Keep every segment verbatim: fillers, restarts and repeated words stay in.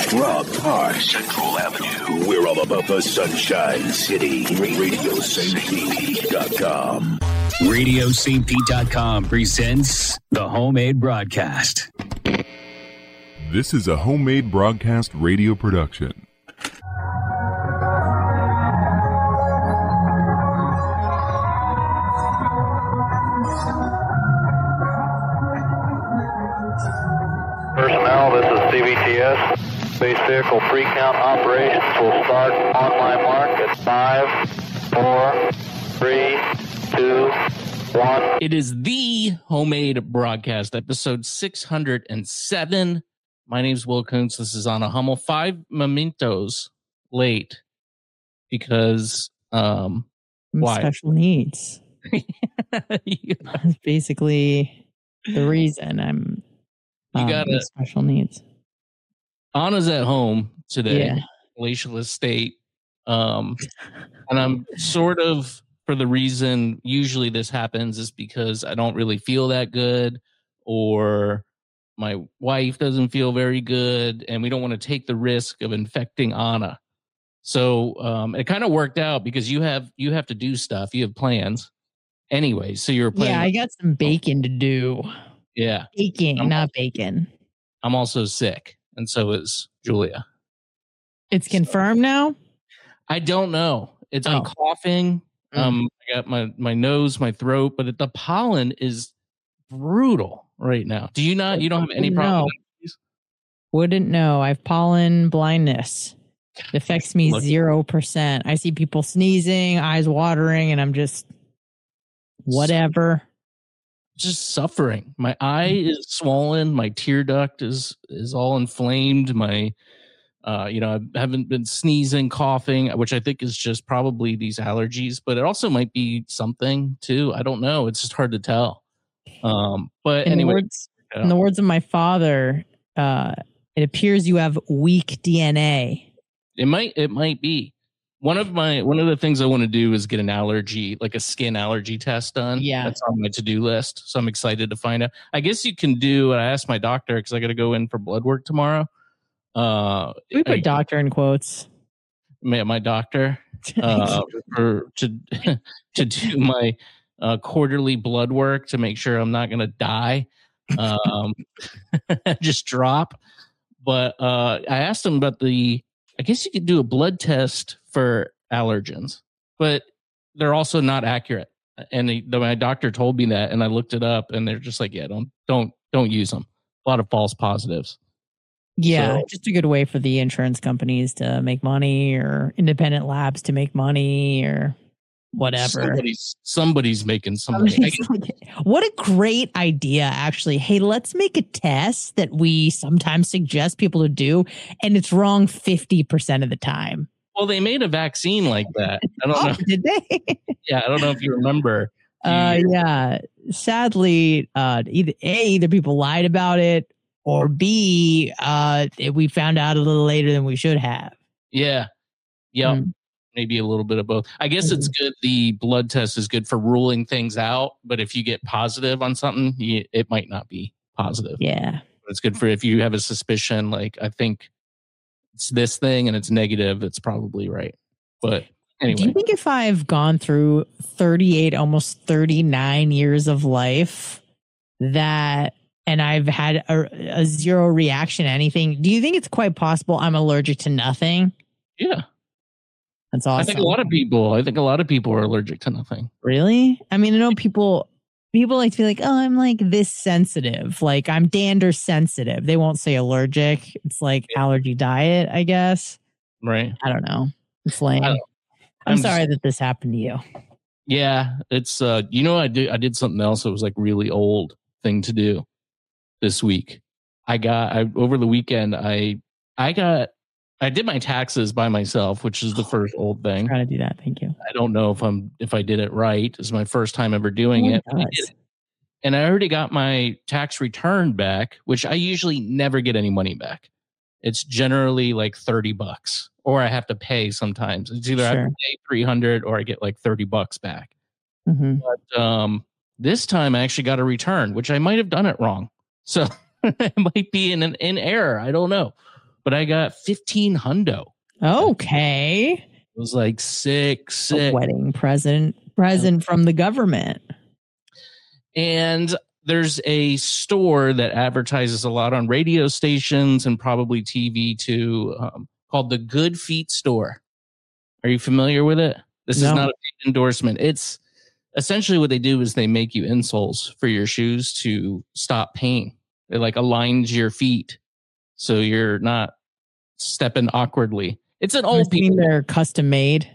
Rock Park, Central Avenue. We're all about the Sunshine City. radio c p dot com. radio c p dot com presents the Homemade Broadcast. This is a Homemade Broadcast radio production. Personnel, this is C B T S. Space Vehicle Pre-Count operations will start on my mark at five, four, three, two, one. It is the Homemade Broadcast, episode six hundred seven. My name's Will Kuntz. This is Anna Hummel. Five mementos late because um, why? Special needs. yeah. That's basically the reason I'm. You um, got special needs. Anna's at home today, Yeah. Glacial Estate, um, and I'm sort of for the reason usually this happens is because I don't really feel that good, or my wife doesn't feel very good, and we don't want to take the risk of infecting Anna. So um, it kind of worked out because you have you have to do stuff, you have plans anyway. So you're planning. Yeah, I got some bacon to do. Yeah, Baking, I'm- not bacon. I'm also sick, and so is Julia. It's confirmed now. I don't know. It's I'm Oh. coughing. Mm. Um, I got my my nose, my throat, but it, the pollen is brutal right now. Do you not? You don't have any problem? No. with these? Wouldn't know. I have pollen blindness. It affects me Look. zero percent. I see people sneezing, eyes watering, and I'm just whatever. Just suffering. My eye is swollen. My tear duct is is all inflamed. My, uh, you know, I haven't been sneezing, coughing, which I think is just probably these allergies, but it also might be something too. I don't know. It's just hard to tell. Um, but In, anyway, the words, yeah. in the words of my father, uh, it appears you have weak D N A. It might it might be. One of my one of the things I want to do is get an allergy, like a skin allergy test done. Yeah. That's on my to-do list. So I'm excited to find out. I guess you can do, I asked my doctor because I got to go in for blood work tomorrow. Uh We put I- doctor in quotes. my, my doctor uh for to to do my uh quarterly blood work to make sure I'm not gonna die. Um just drop. But uh I asked him about the I guess you could do a blood test for allergens, but they're also not accurate. And the, the, my doctor told me that, and I looked it up, and they're just like, yeah, don't, don't, don't use them. A lot of false positives. Yeah, So- just a good way for the insurance companies to make money, or independent labs to make money, or whatever. Somebody's, somebody's making some money. I guess- What a great idea, actually. Hey, let's make a test that we sometimes suggest people to do, and it's wrong fifty percent of the time. well, they made a vaccine like that. I don't Oh, know. did they? Yeah, I don't know if you remember. uh, yeah. Sadly, uh, either A, either people lied about it, or B, uh, we found out a little later than we should have. Yeah. Yeah. Mm. Maybe a little bit of both. I guess it's good. The blood test is good for ruling things out, but if you get positive on something, you, it might not be positive. Yeah. It's good for if you have a suspicion, like I think it's this thing and it's negative, it's probably right. But Do you anyway, think if I've gone through thirty-eight, almost thirty-nine years of life that, and I've had a, a zero reaction to anything, do you think it's quite possible I'm allergic to nothing? yeah, That's awesome. I think a lot of people, I think a lot of people are allergic to nothing. Really? I mean, I know people, people like to be like, oh, I'm like this sensitive. Like I'm dander sensitive. They won't say allergic. It's like allergy diet, I guess. Right. I don't know. It's lame. I don't- I'm, I'm sorry just- that this happened to you. Yeah. It's, uh, you know, I did, I did something else that was like really old thing to do this week. I got, I, over the weekend, I, I got, I did my taxes by myself, which is the first old thing. Try to do that. Thank you. I don't know if I'm if I did it right. It's my first time ever doing Oh my it. But I God. did it. And I already got my tax return back, which I usually never get any money back. It's generally like thirty bucks, or I have to pay sometimes. It's either I have Sure. to pay three hundred or I get like thirty bucks back. hmm But um, this time I actually got a return, which I might have done it wrong. So it might be in an in error. I don't know. but I got fifteen hundo. Okay. It was like sick, sick. A wedding present, present from the government. And there's a store that advertises a lot on radio stations and probably T V too, um, called the Good Feet Store. Are you familiar with it? This No. is not a paid endorsement. It's essentially what they do is they make you insoles for your shoes to stop pain. It like aligns your feet so you're not stepping awkwardly. It's an old people. They're custom made.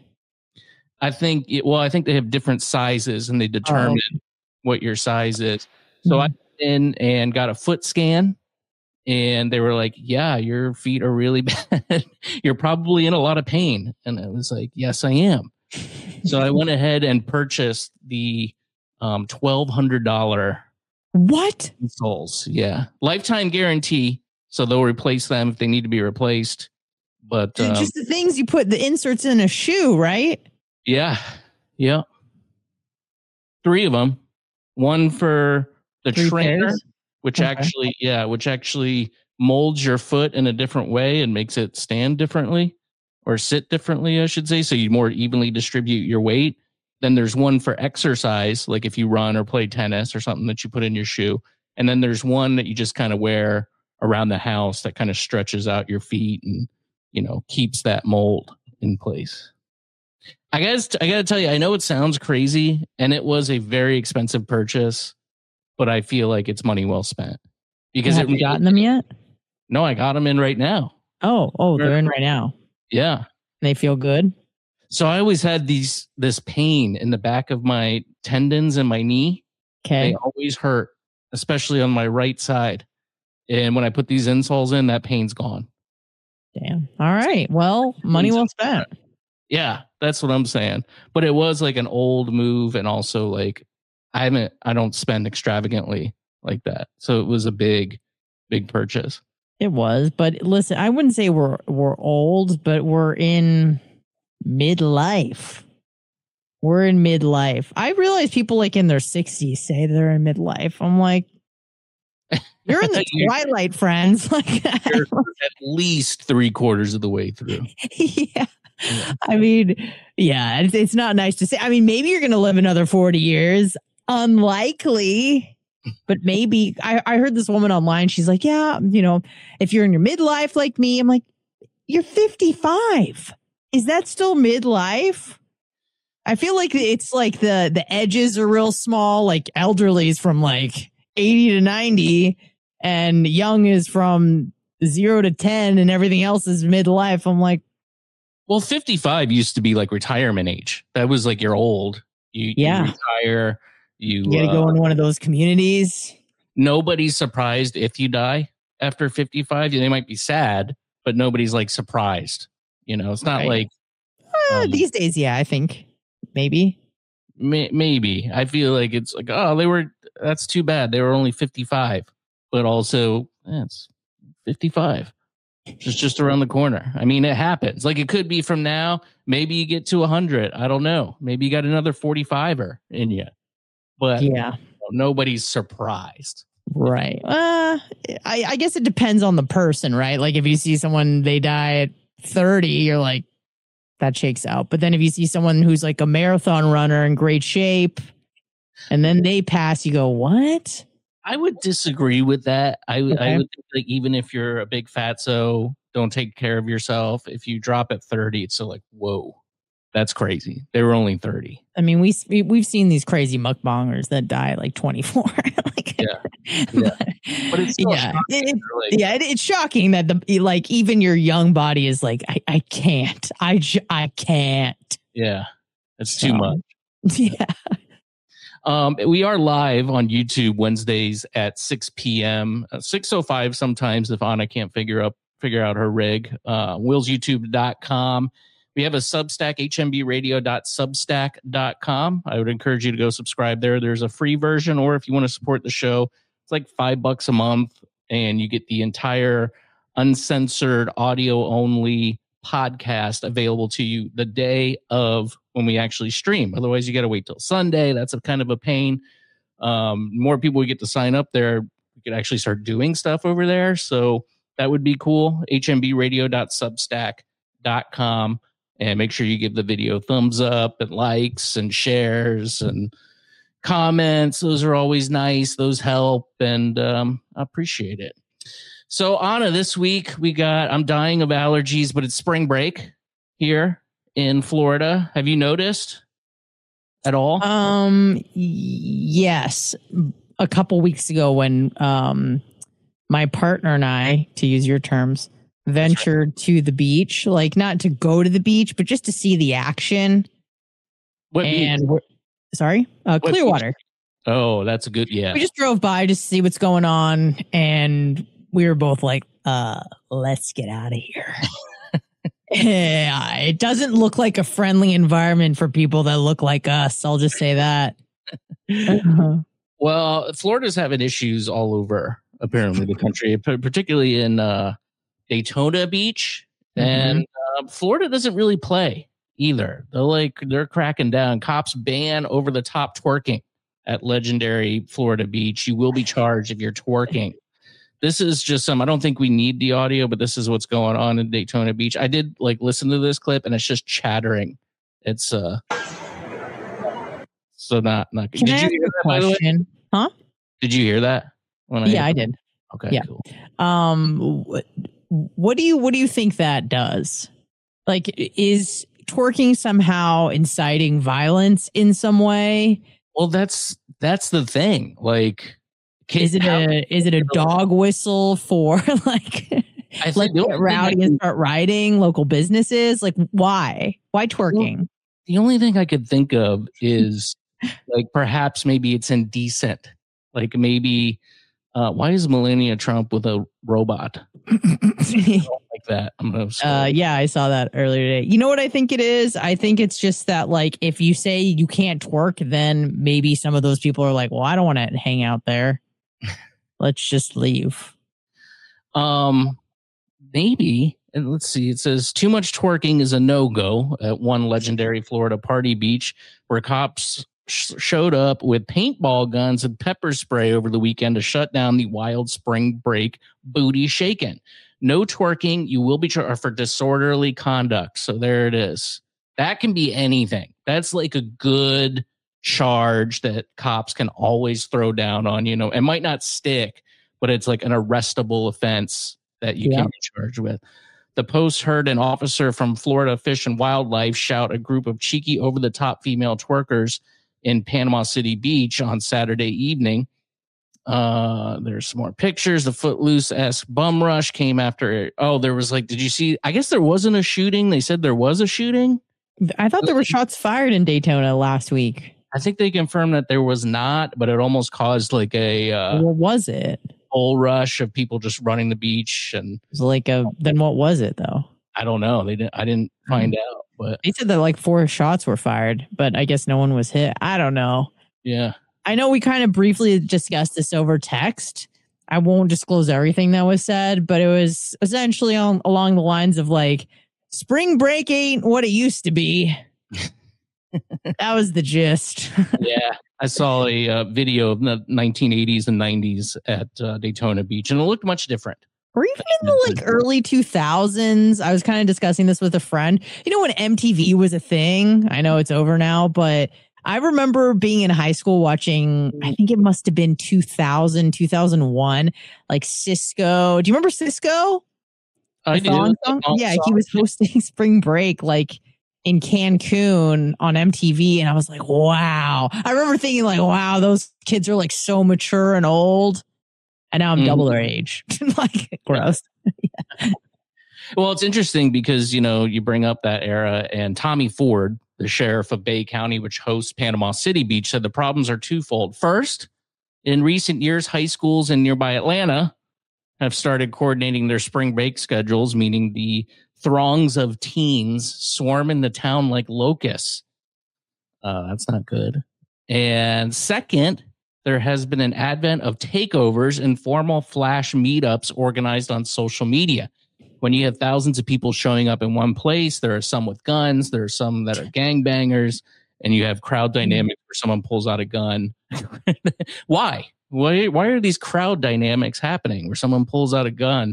I think, it, well, I think they have different sizes and they determine Oh. what your size is. So Mhm. I went in and got a foot scan and they were like, yeah, your feet are really bad. You're probably in a lot of pain. And I was like, yes, I am. So I went ahead and purchased the um, twelve hundred dollars What? insoles. Yeah. Lifetime guarantee. So they'll replace them if they need to be replaced. But um, Just the things you put the inserts in a shoe, right? yeah. Yeah. Three of them. One for the Three trainer, pairs? which Okay. actually, yeah, which actually molds your foot in a different way and makes it stand differently or sit differently, I should say. So you more evenly distribute your weight. Then there's one for exercise, like if you run or play tennis or something that you put in your shoe. And then there's one that you just kind of wear around the house that kind of stretches out your feet and, you know, keeps that mold in place. I guess I got to tell you, I know it sounds crazy and it was a very expensive purchase, but I feel like it's money well spent because Have it you gotten them yet? No, I got them in right now. Oh, oh, they're in right now. Yeah. They feel good. So I always had these this pain in the back of my tendons and my knee. Okay. They always hurt, especially on my right side. And when I put these insoles in, that pain's gone. Damn. All right. Well, money well spent. Yeah, that's what I'm saying. But it was like an old move, and also like I haven't, I don't spend extravagantly like that. So it was a big, big purchase. It was, but listen, I wouldn't say we're we're old, but we're in midlife. We're in midlife. I realize people like in their sixties say they're in midlife. I'm like, you're in the You're- twilight, friends. Like, You're at least three quarters of the way through. yeah. I mean, yeah, it's, it's not nice to say. I mean, maybe you're going to live another forty years. Unlikely, but maybe. I, I heard this woman online. She's like, yeah, you know, if you're in your midlife like me, I'm like, you're fifty-five. Is that still midlife? I feel like it's like the, the edges are real small, like elderly is from like eighty to ninety and young is from zero to ten and everything else is midlife. I'm like, Well, fifty-five used to be like retirement age. That was like you're old. You, Yeah. you retire. You, you got to uh, go into one of those communities. Nobody's surprised if you die after fifty-five. They might be sad, but nobody's like surprised. You know, it's not Right. like Uh, um, these days, yeah, I think maybe. may, maybe. I feel like it's like, oh, they were, that's too bad. They were only fifty-five, but also eh, it's fifty-five. It's just around the corner. I mean, it happens. Like it could be from now. Maybe you get to one hundred. I don't know. Maybe you got another forty-five-er in you. But Yeah, nobody's surprised. right. Uh, I, I guess it depends on the person, right? Like if you see someone, they die at thirty, you're like, that shakes out. But then if you see someone who's like a marathon runner in great shape and then they pass, you go, what? I would disagree with that. I, would I Okay. would think like even if you're a big fatso, don't take care of yourself. If you drop at thirty, it's still like, whoa, that's crazy. They were only thirty. I mean, we, we we've seen these crazy mukbangers that die at like twenty-four. Like, Yeah. Yeah. But, But it's still yeah, shocking. it- They're like, yeah, it, it's shocking that the like even your young body is like, I, I can't, I j- I can't. yeah, it's too So, much. Yeah. Um, we are live on YouTube Wednesdays at six p.m. uh, six oh five sometimes if Anna can't figure up figure out her rig. Uh, Will's YouTube dot com. We have a Substack, h m b radio dot substack dot com. I would encourage you to go subscribe there. There's a free version, or if you want to support the show, it's like five bucks a month, and you get the entire uncensored audio only podcast available to you the day of when we actually stream. Otherwise, you got to wait till Sunday. That's a kind of a pain. Um, more people we get to sign up there, we could actually start doing stuff over there. So that would be cool. h m b radio dot substack dot com. And make sure you give the video thumbs up and likes and shares and comments. Those are always nice. Those help, and um, I appreciate it. So, Anna, this week we got, I'm dying of allergies, but it's spring break here in Florida. Have you noticed at all? Um, yes. A couple weeks ago when um, my partner and I, to use your terms, ventured right. to the beach, like not to go to the beach, but just to see the action. What and we're, sorry, uh, Clearwater. Beach? Oh, that's a good, yeah. We just drove by just to see what's going on, and we were both like, uh, let's get out of here. Yeah, it doesn't look like a friendly environment for people that look like us. I'll just say that. uh-huh. Well, Florida's having issues all over, apparently, the country, particularly in uh, Daytona Beach. Mm-hmm. And uh, Florida doesn't really play either. They're like, they're cracking down. Cops ban over the top twerking at legendary Florida Beach. You will be charged if you're twerking. This is just some, I don't think we need the audio, but this is what's going on in Daytona Beach. I did like listen to this clip and it's just chattering. It's uh, so not, not good. Can Did I you ask hear a that, by the way? question? Huh? Did you hear that? When I yeah, I did. Okay, yeah. cool. Um, what, what do you, what do you think that does? Like, is twerking somehow inciting violence in some way? Well, that's, that's the thing. Like, Is it a is it a dog whistle for like I let's get rowdy and start rioting local businesses? Like why? Why twerking? Well, the only thing I could think of is like perhaps maybe it's indecent. Like maybe uh, why is Melania Trump with a robot? I don't like that. I'm gonna uh, yeah, I saw that earlier today. You know what I think it is? I think it's just that like if you say you can't twerk, then maybe some of those people are like, well, I don't want to hang out there. Let's just leave. Um, maybe. And let's see. It says too much twerking is a no-go at one legendary Florida party beach where cops sh- showed up with paintball guns and pepper spray over the weekend to shut down the wild spring break booty shaking. No twerking. You will be charged for disorderly conduct. So there it is. That can be anything. That's like a good charge that cops can always throw down on, you know, it might not stick, but it's like an arrestable offense that you yeah. can be charged with. The Post heard an officer from Florida Fish and Wildlife shout a group of cheeky over-the-top female twerkers in Panama City Beach on Saturday evening. Uh, there's some more pictures. The Footloose-esque bum rush came after, oh, there was like, did you see, I guess there wasn't a shooting. They said there was a shooting. I thought there were shots fired in Daytona last week. I think they confirmed that there was not, but it almost caused like a uh, what was it? Whole rush of people just running the beach, and it was like a. Then what was it though? I don't know. They didn't. I didn't find mm-hmm. out, but they said that like four shots were fired, but I guess no one was hit. I don't know. Yeah, I know we kind of briefly discussed this over text. I won't disclose everything that was said, but it was essentially on, along the lines of like, spring break ain't what it used to be. That was the gist. Yeah, I saw a uh, video of the nineteen eighties and nineties at uh, Daytona Beach, and it looked much different. Or even in the like early two thousands. I was kind of discussing this with a friend. You know when M T V was a thing? I know it's over now, but I remember being in high school watching, I think it must have been two thousand, two thousand one, like Cisco. Do you remember Cisco? I do. Song? Yeah, he was hosting Spring Break like in Cancun on M T V, and I was like, wow. I remember thinking like, wow, those kids are like so mature and old, and now I'm mm. double their age. Like, gross. Yeah. Well, it's interesting because, you know, you bring up that era, and Tommy Ford, the sheriff of Bay County, which hosts Panama City Beach, said the problems are twofold. First, in recent years, high schools in nearby Atlanta have started coordinating their spring break schedules, meaning the throngs of teens swarm in the town like locusts. Uh, that's not good. And second, there has been an advent of takeovers and formal flash meetups organized on social media. When you have thousands of people showing up in one place, there are some with guns, there are some that are gangbangers, and you have crowd dynamics where someone pulls out a gun. Why? Why? Why are these crowd dynamics happening where someone pulls out a gun?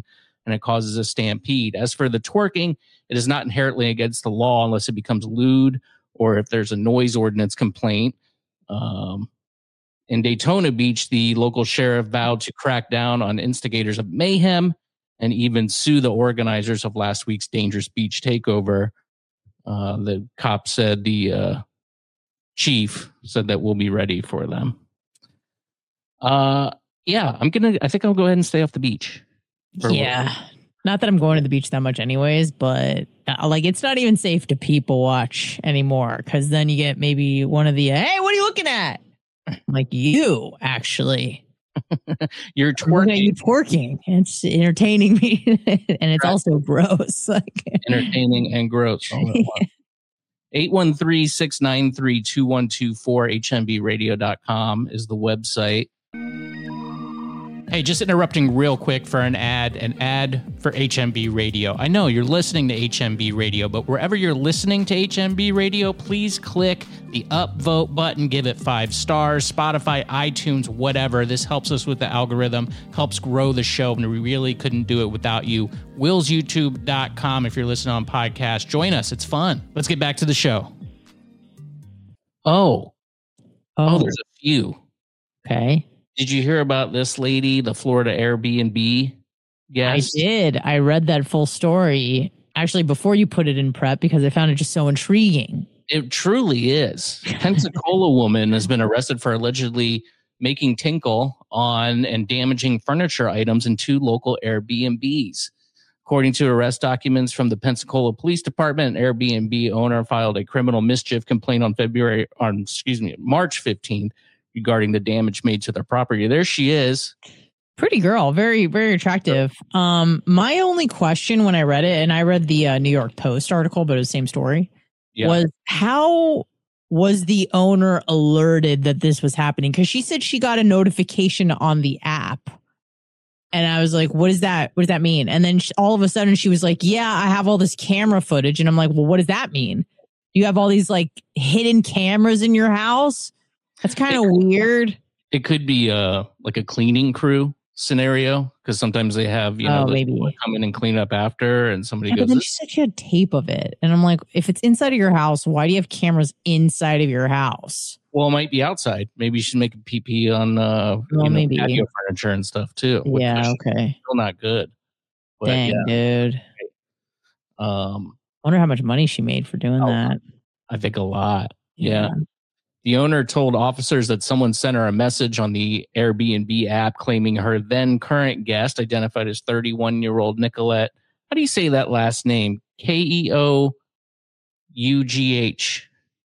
and it causes a stampede. As for the twerking, it is not inherently against the law unless it becomes lewd or if there's a noise ordinance complaint. Um, in Daytona Beach, the local sheriff vowed to crack down on instigators of mayhem and even sue the organizers of last week's dangerous beach takeover. Uh, the cop said, the uh, chief said that we'll be ready for them. Uh, yeah, I'm gonna. I think I'll go ahead and stay off the beach. Yeah, not that I'm going to the beach that much, anyways. But uh, like, it's not even safe to people watch anymore because then you get maybe one of the uh, hey, what are you looking at? I'm like, you actually. You're twerking. You twerking. It's entertaining me, and it's right. also gross. Like, entertaining and gross. eight one three, six nine three, two one two four H M B radio dot com is the website. Hey, just interrupting real quick for an ad, an ad for H M B Radio. I know you're listening to H M B Radio, but wherever you're listening to H M B Radio, please click the upvote button, give it five stars, Spotify, iTunes, whatever. This helps us with the algorithm, helps grow the show, and we really couldn't do it without you. wills youtube dot com if you're listening on podcast. Join us. It's fun. Let's get back to the show. Oh. Oh, oh there's a few. Okay. Did you hear about this lady, the Florida Airbnb guest? I did. I read that full story actually before you put it in prep because I found it just so intriguing. It truly is. Pensacola woman has been arrested for allegedly making tinkle on and damaging furniture items in two local Airbnbs. According to arrest documents from the Pensacola Police Department, an Airbnb owner filed a criminal mischief complaint on February, on excuse me, March fifteenth. Regarding the damage made to their property. There she is. Pretty girl. Very, very attractive. Um, my only question when I read it, and I read the uh, New York Post article, but it was the same story, yeah. was how was the owner alerted that this was happening? Because she said she got a notification on the app. And I was like, what is that? What does that mean? And then she, all of a sudden she was like, yeah, I have all this camera footage. And I'm like, well, what does that mean? You have all these like hidden cameras in your house? That's kind of weird. It could be uh, like a cleaning crew scenario because sometimes they have, you know, oh, maybe come in and clean up after and somebody yeah, goes. But then she said she had tape of it. And I'm like, if it's inside of your house, why do you have cameras inside of your house? Well, it might be outside. Maybe she's making pee pee on uh, well, you know, maybe. patio furniture and stuff too. Yeah, okay. Still not good. But, dang, yeah. dude. Um, I wonder how much money she made for doing oh, that. I think a lot. Yeah. yeah. The owner told officers that someone sent her a message on the Airbnb app claiming her then current guest, identified as thirty-one-year-old Nicolette. How do you say that last name? K E O U G H.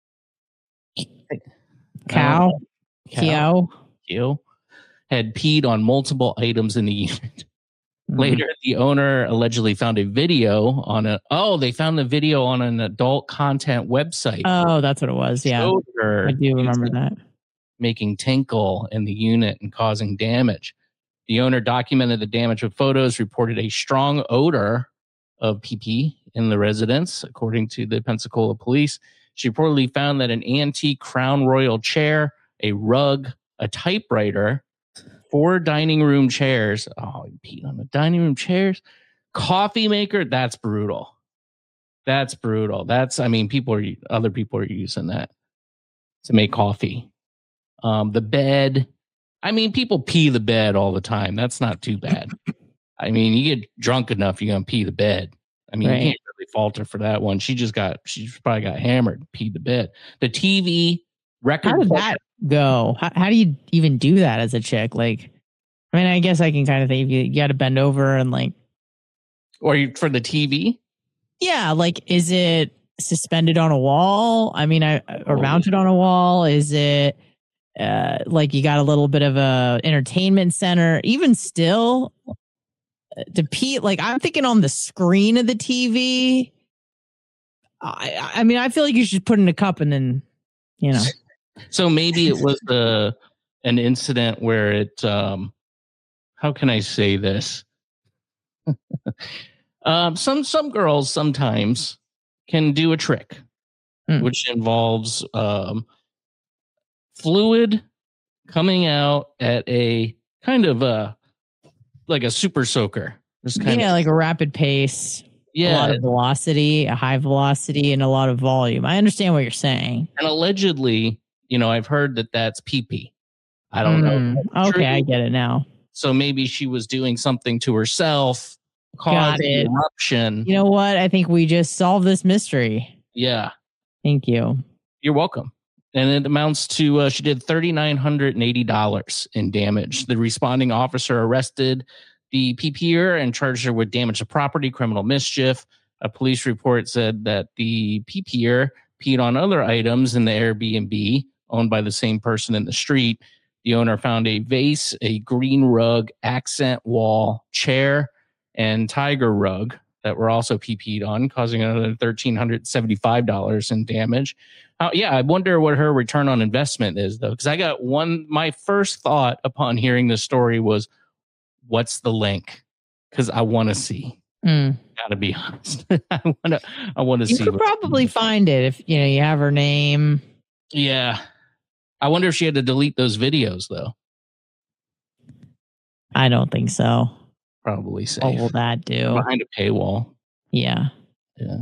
Cow. Cow. Cow. Had peed on multiple items in the unit. Mm-hmm. Later, the owner allegedly found a video on a, oh, they found the video on an adult content website. Oh, that's what it was. Yeah. I do remember that. Making tinkle in the unit and causing damage. The owner documented the damage with photos, reported a strong odor of pee-pee in the residence, according to the Pensacola police. She reportedly found that an antique Crown Royal chair, a rug, a typewriter, four dining room chairs. Oh, you peed on the dining room chairs. Coffee maker. That's brutal. That's brutal. That's, I mean, people are, other people are using that to make coffee. Um, the bed. I mean, people pee the bed all the time. That's not too bad. I mean, you get drunk enough, you're going to pee the bed. I mean, right. You can't really fault her for that one. She just got, she probably got hammered, peed the bed. The T V record. How did that go? How, how do you even do that as a chick? Like, I mean, I guess I can kind of think you, you got to bend over and like. Or you, for the T V? Yeah. Like, is it suspended on a wall? I mean, I or mounted on a wall? Is it uh, like you got a little bit of a entertainment center? Even still, to pee, like I'm thinking on the screen of the T V. I, I mean, I feel like you should put in a cup and then, you know. So maybe it was the an incident where it. Um, how can I say this? um, some some girls sometimes can do a trick, mm. which involves um, fluid coming out at a kind of a like a super soaker. Just kind yeah, of like a rapid pace. yeah, A lot of velocity, a high velocity, and a lot of volume. I understand what you're saying. and allegedly, you know, I've heard that that's pee-pee. I don't know. Mm, okay, true. I get it now. So maybe she was doing something to herself, caused the eruption. You know what? I think we just solved this mystery. Yeah. Thank you. You're welcome. And it amounts to, uh, she did three thousand nine hundred eighty dollars in damage. The responding officer arrested the PPer and charged her with damage to property, criminal mischief. A police report said that the PPer peed on other items in the Airbnb owned by the same person in the street. The owner found a vase, a green rug, accent wall, chair, and tiger rug that were also P P'd on, causing another one thousand three hundred seventy-five dollars in damage. Uh, yeah, I wonder what her return on investment is, though, because I got one. My first thought upon hearing this story was, what's the link? Because I want to see. Mm. Gotta be honest. I want to. I want to see. You could probably find it if you know you have her name. Yeah, I wonder if she had to delete those videos though. I don't think so. Probably safe. What will that do? Behind a paywall. Yeah. Yeah.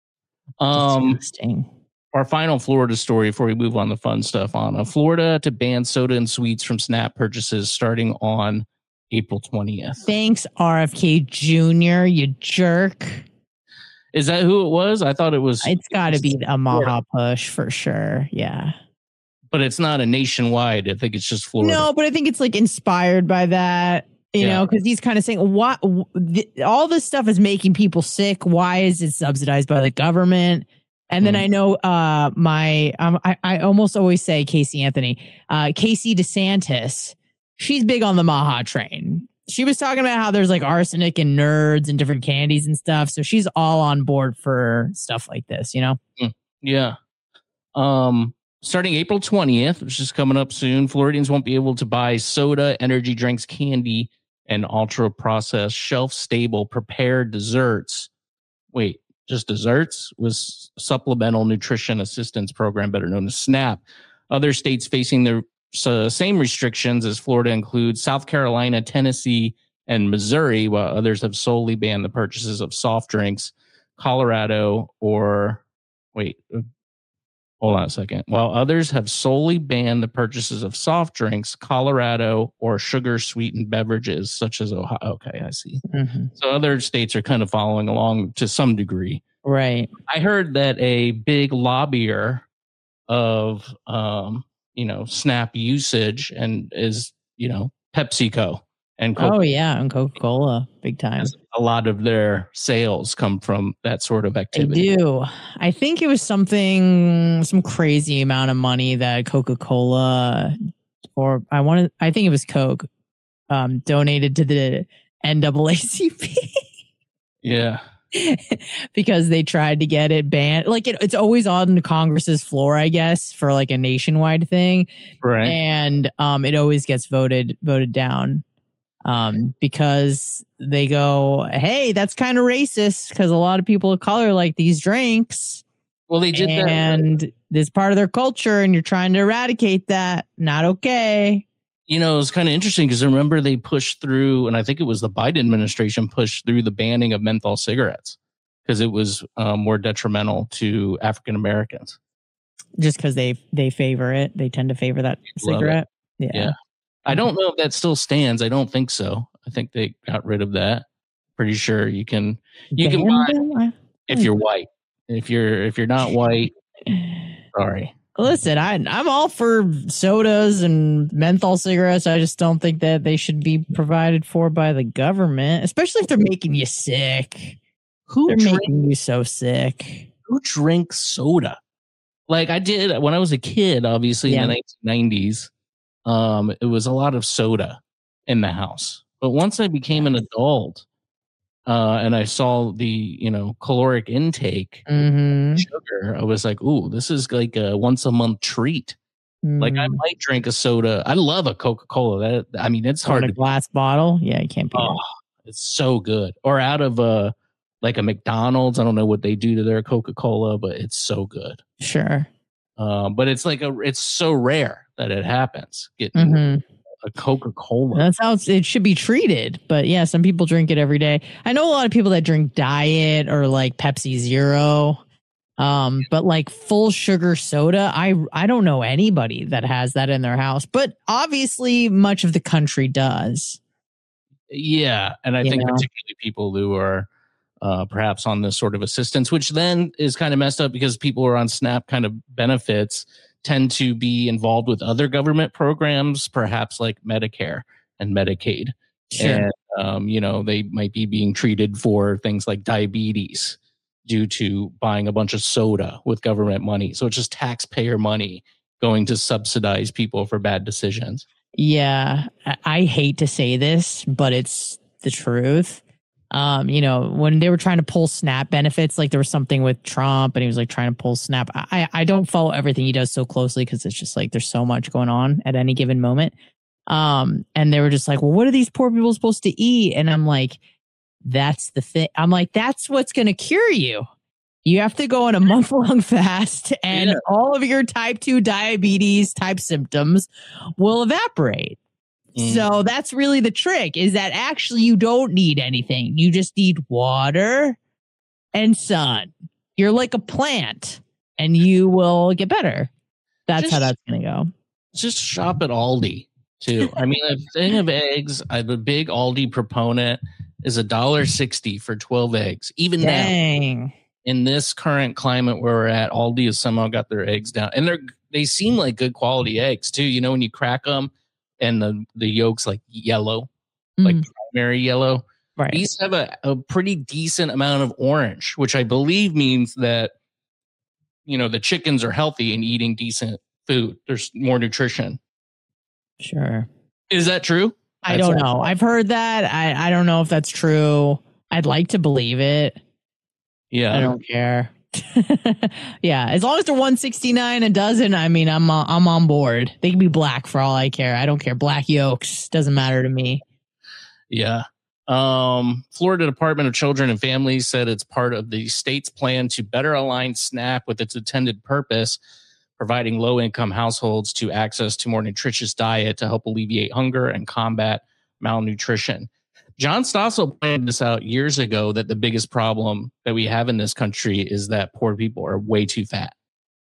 Um. Disgusting. Our final Florida story before we move on to fun stuff. On a Florida to ban soda and sweets from SNAP purchases starting on April twentieth. Thanks, R F K Junior, you jerk. Is that who it was? I thought it was. It's got to be a Maha push for sure. Yeah. But it's not a nationwide. I think it's just Florida. No, but I think it's like inspired by that, you yeah. know, because he's kind of saying, what th- all this stuff is making people sick. Why is it subsidized by the government? And then mm. I know uh, my, um, I, I almost always say Casey Anthony, uh, Casey DeSantis. She's big on the Maha train. She was talking about how there's like arsenic and nerds and different candies and stuff. So she's all on board for stuff like this, you know? Yeah. Um, starting April twentieth, which is coming up soon, Floridians won't be able to buy soda, energy drinks, candy, and ultra-processed, shelf-stable, prepared desserts. Wait, just desserts? Was Supplemental Nutrition Assistance Program, better known as SNAP. Other states facing the So same restrictions as Florida include South Carolina, Tennessee, and Missouri, while others have solely banned the purchases of soft drinks. Colorado or wait, hold on a second. While others have solely banned the purchases of soft drinks, Colorado or sugar sweetened beverages such as Ohio. Okay, I see. Mm-hmm. So other states are kind of following along to some degree. Right. I heard that a big lobbyer of um you know, SNAP usage and is, you know, PepsiCo and Coca- oh yeah, and Coca-Cola, big time. A lot of their sales come from that sort of activity. They do. I think it was something, some crazy amount of money that Coca-Cola, or I wanted, I think it was Coke, um, donated to the N double A C P. Yeah. Because they tried to get it banned. Like it, it's always on Congress's floor, I guess, for like a nationwide thing. Right. And um, it always gets voted voted down um, because they go, hey, that's kind of racist because a lot of people of color like these drinks. Well, they did and that. And it's part of their culture and you're trying to eradicate that. Not okay. You know, it's kind of interesting because remember they pushed through, and I think it was the Biden administration pushed through the banning of menthol cigarettes because it was um, more detrimental to African Americans. Just because they they favor it, they tend to favor that cigarette. Yeah. yeah, I don't know if that still stands. I don't think so. I think they got rid of that. Pretty sure you can you can buy if you're white. If you're if you're not white, sorry. Listen, I, I'm all for sodas and menthol cigarettes. I just don't think that they should be provided for by the government, especially if they're making you sick. Who they're drink, making you so sick? Who drinks soda? Like I did when I was a kid, obviously yeah. in the nineteen nineties. Um, it was a lot of soda in the house. But once I became an adult, Uh, and I saw the, you know, caloric intake mm-hmm. sugar, I was like, ooh, this is like a once a month treat. Mm. Like I might drink a soda. I love a Coca-Cola. That I mean, it's hard. A to glass bottle. Yeah, you can't be. Oh, it's so good. Or out of a, like a McDonald's. I don't know what they do to their Coca-Cola, but it's so good. Sure. Um, but it's like a, it's so rare that it happens. Getting mm-hmm. a Coca-Cola. That's how it's, it should be treated. But yeah, some people drink it every day. I know a lot of people that drink Diet or like Pepsi Zero. Um, but like full sugar soda, I I don't know anybody that has that in their house. But obviously, much of the country does. Yeah, and I You think know? particularly people who are uh, perhaps on this sort of assistance, which then is kind of messed up because people who are on SNAP kind of benefits tend to be involved with other government programs, perhaps like Medicare and Medicaid. Sure. And, um, you know, they might be being treated for things like diabetes due to buying a bunch of soda with government money. So it's just taxpayer money going to subsidize people for bad decisions. Yeah, I, I hate to say this, but it's the truth. Um, you know, when they were trying to pull SNAP benefits, like there was something with Trump and he was like trying to pull SNAP. I, I don't follow everything he does so closely because it's just like there's so much going on at any given moment. Um, and they were just like, well, what are these poor people supposed to eat? And I'm like, that's the thing. I'm like, that's what's going to cure you. You have to go on a month long fast and Yeah. all of your type two diabetes type symptoms will evaporate. Mm. So that's really the trick, is that actually you don't need anything. You just need water and sun. You're like a plant and you will get better. That's Just- how that's going to go. Just shop at Aldi too. I mean, a thing of eggs, I'm a big Aldi proponent, is a dollar sixty for twelve eggs. Even now, Dang. in this current climate where we're at, Aldi has somehow got their eggs down, and they're they seem like good quality eggs too. You know, when you crack them and the the yolk's like yellow, like Mm, primary yellow. right. These have a, a pretty decent amount of orange, which I believe means that, you know, the chickens are healthy and eating decent food. There's more nutrition. Sure. Is that true? I That's don't all. know. I've heard that. I, I don't know if that's true. I'd like to believe it. Yeah. I don't care. Yeah, as long as they're one sixty-nine a dozen, I mean, I'm uh, I'm on board. They can be black for all I care. I don't care. Black yolks doesn't matter to me. Yeah. Um, Florida Department of Children and Families said it's part of the state's plan to better align SNAP with its intended purpose, providing low-income households to access to more nutritious diet to help alleviate hunger and combat malnutrition. John Stossel pointed this out years ago that the biggest problem that we have in this country is that poor people are way too fat.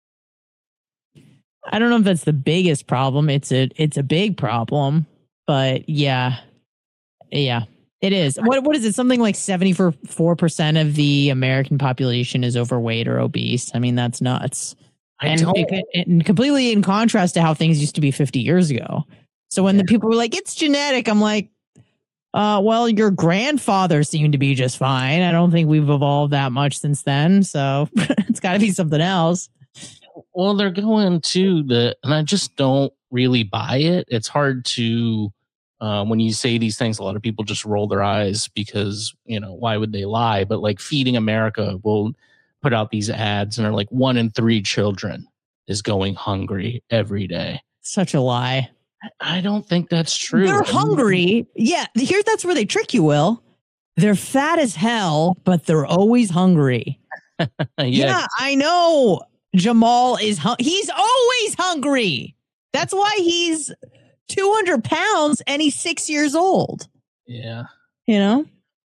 I don't know if that's the biggest problem. It's a it's a big problem, but yeah, yeah, it is. What what is it? Something like seventy-four percent of the American population is overweight or obese. I mean, that's nuts. I and, don't, it- and completely in contrast to how things used to be fifty years ago. So when the people were like, it's genetic, I'm like, uh, well, your grandfather seemed to be just fine. I don't think we've evolved that much since then. So it's got to be something else. well, they're going to the, and I just don't really buy it. It's hard to, uh, when you say these things, a lot of people just roll their eyes because, you know, why would they lie? But like Feeding America will put out these ads and are like one in three children is going hungry every day. Such a lie. I don't think that's true. They're I mean, hungry. Yeah, here that's where they trick you, Will. They're fat as hell, but they're always hungry. yeah. Yeah, I know. Jamal is hung- he's always hungry. That's why he's two hundred pounds and he's six years old. Yeah. You know?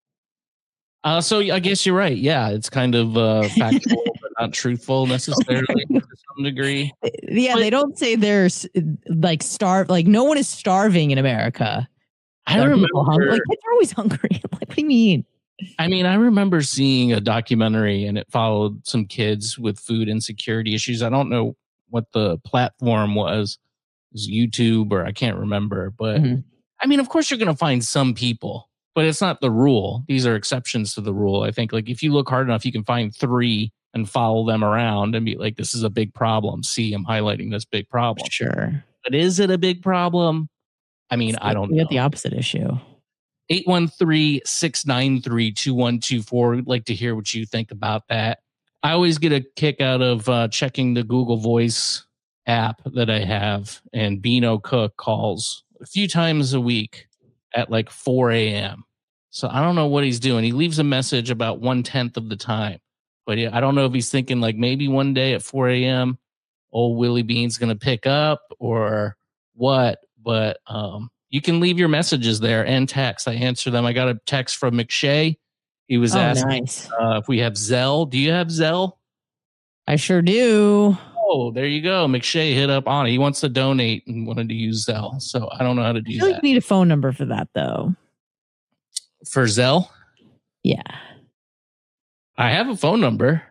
Uh, so I guess you're right. Yeah, it's kind of uh, factual, but not truthful necessarily to some degree. Yeah, they don't say they're s- like starved. Like no one is starving in America. I Are remember. people hungry? Like kids are always hungry. Like, what do you mean? I mean, I remember seeing a documentary and it followed some kids with food insecurity issues. I don't know what the platform was, it was YouTube or I can't remember. But Mhm. I mean, of course, you're going to find some people, but it's not the rule. These are exceptions to the rule. I think like if you look hard enough, you can find three and follow them around and be like, this is a big problem. See, I'm highlighting this big problem. Sure. But is it a big problem? I mean, I don't We know. got the opposite issue. eight one three, six nine three, two one two four. We'd like to hear what you think about that. I always get a kick out of uh, checking the Google Voice app that I have, and Beano Cook calls a few times a week at like four a.m. So I don't know what he's doing. He leaves a message about one-tenth of the time. But yeah, I don't know if he's thinking like maybe one day at four a.m. old Willie Bean's going to pick up or what. But um, you can leave your messages there and text. I answer them. I got a text from McShay. He was Oh, asking nice. uh, if we have Zelle. Do you have Zelle? I sure do. Oh, there you go. McShay hit up on it. He wants to donate and wanted to use Zelle. So I don't know how to I do feel like that. you need a phone number for that, though. For Zelle? Yeah. I have a phone number.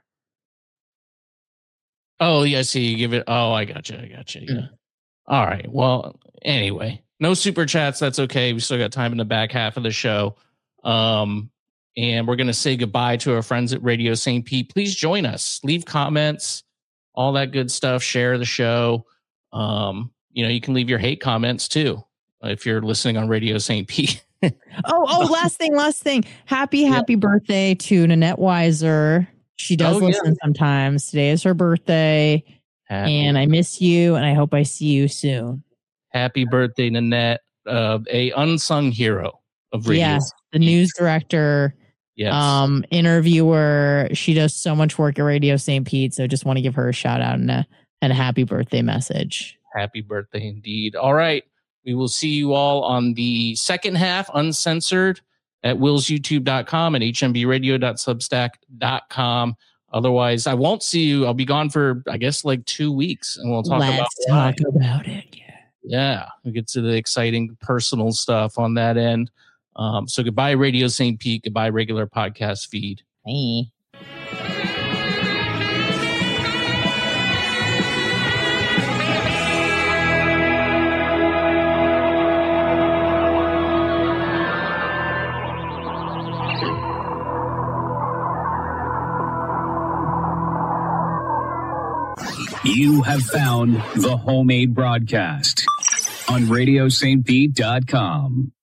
Oh, yeah, see, you give it. Oh, I got you. I got you. Yeah. Mm. All right. Well, anyway, no super chats. That's okay. We still got time in the back half of the show. Um, and we're going to say goodbye to our friends at Radio Saint Pete. Please join us. Leave comments, all that good stuff. Share the show. Um, you know, you can leave your hate comments too if you're listening on Radio Saint Pete. oh, oh, last thing, last thing. Happy, happy yeah. birthday to Nanette Weiser. She does oh, listen yeah. sometimes. Today is her birthday. Happy. And I miss you, and I hope I see you soon. Happy birthday, Nanette, uh, a unsung hero of radio. Yes, the news director, yes. um, interviewer. She does so much work at Radio Saint Pete, so just want to give her a shout out and a, and a happy birthday message. Happy birthday indeed. All right. We will see you all on the second half, uncensored, at wills youtube dot com and h m b radio dot substack dot com. Otherwise, I won't see you. I'll be gone for, I guess, like two weeks, and we'll talk Let's about talk why. about it. Yeah. Yeah, we get to the exciting personal stuff on that end. Um, so goodbye, Radio Saint Pete. Goodbye, regular podcast feed. Hey. You have found the Homemade Broadcast on radio saint pete dot com.